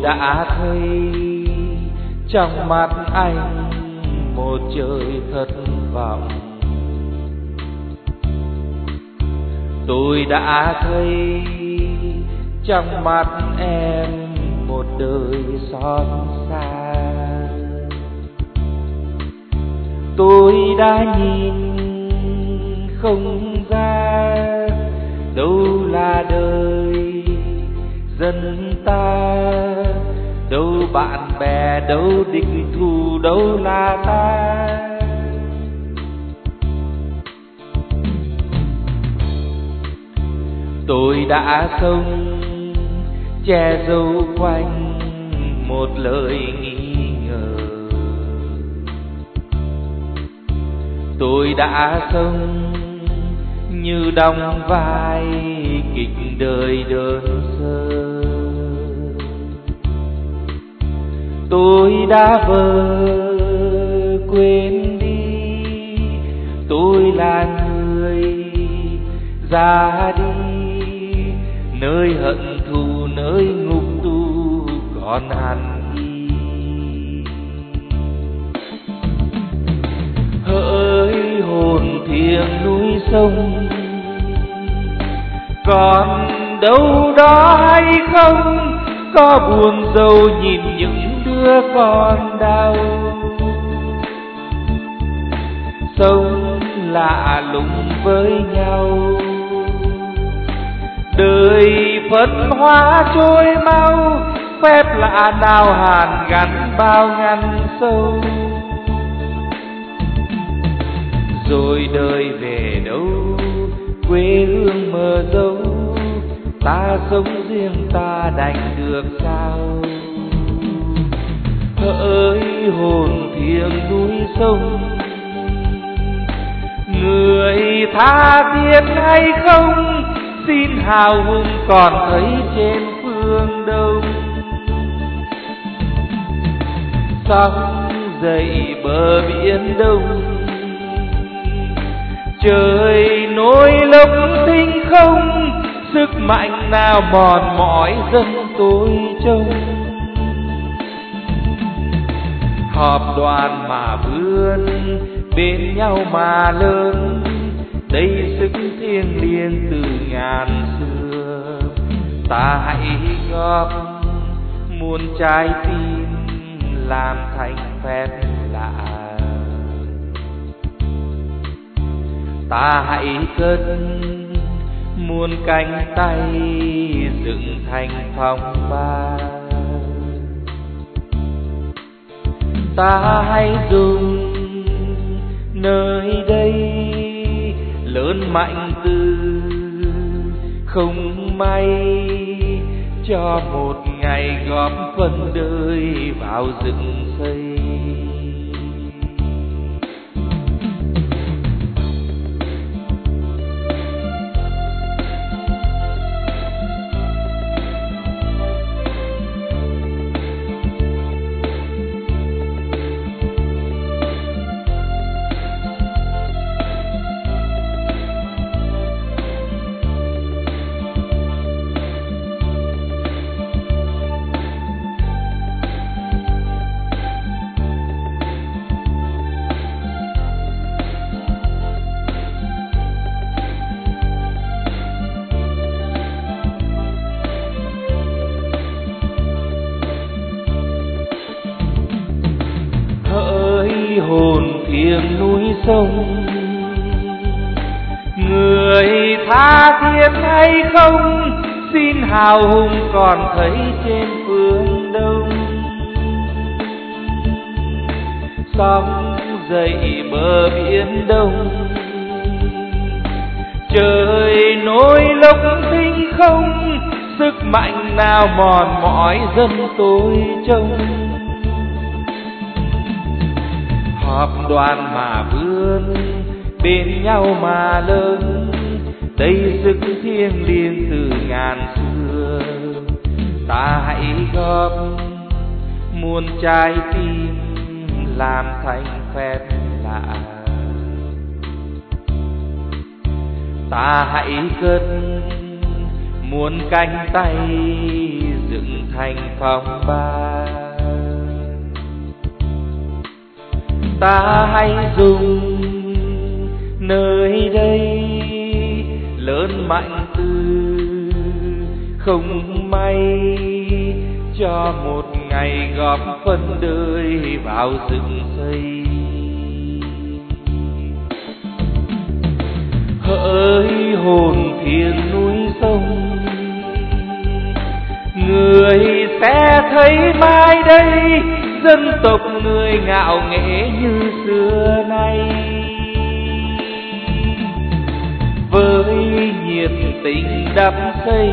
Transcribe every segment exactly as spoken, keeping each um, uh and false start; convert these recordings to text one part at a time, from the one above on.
đã thấy trong mắt anh một trời thất vọng. Tôi đã thấy trong mắt em một đời xót xa. Tôi đã nhìn không ra đâu là đời dân ta, đâu bạn bè, đâu địch thù, đâu là ta. Tôi đã sống che giấu quanh một lời nghi ngờ. Tôi đã sống như đóng vai kịch đời đơn sơ. Tôi đã vờ quên đi tôi là người ra đi, nơi hận thù, nơi ngục tù còn hằn đi. Hỡi hồn thiêng núi sông, còn đâu đó hay không? Có buồn rầu nhìn những đứa con đau. Sống lạ lùng với nhau, đời phấn hóa trôi mau, phép lạ nào hàn gắn bao ngăn sâu. Rồi đời về đâu, quê hương mờ dấu, ta sống riêng ta đành được sao? Hỡi hồn thiêng núi sông, người tha thiết hay không? Xin hào hùng còn thấy trên phương đông. Sóng dậy bờ biển đông, trời nổi lốc tinh không. Sức mạnh nào mòn mỏi dân tôi trông. Họp đoàn mà vươn, bên nhau mà lớn, đây sức thiêng liêng từ ngàn xưa. Ta hãy góp muôn trái tim làm thành phép lạ. Ta hãy cất muôn cánh tay dựng thành phong ba. Ta hãy dùng nơi đây lớn mạnh từ không may, cho một ngày góp phần đời vào dựng xây. Hồn thiêng núi sông, người tha thiết hay không? Xin hào hùng còn thấy trên phương đông. Sóng dậy bờ biển đông, trời nổi lốc tinh không. Sức mạnh nào mòn mỏi dân tôi trông. Họp đoàn mà vươn, bên nhau mà lớn, đây sức thiêng liêng từ ngàn xưa. Ta hãy góp muôn trái tim làm thành phép lạ. Ta hãy cất muôn cánh tay dựng thành phong ba. Ta hãy dùng nơi đây lớn mạnh từ không may, cho một ngày góp phần đời vào dựng xây. Hỡi hồn thiêng núi sông, người sẽ thấy mai đây dân tộc người ngạo nghễ như xưa nay. Với nhiệt tình đắm say,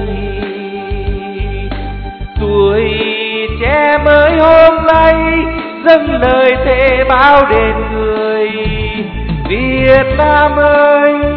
tuổi trẻ mới hôm nay dâng lời thề bao đền người Việt Nam ơi.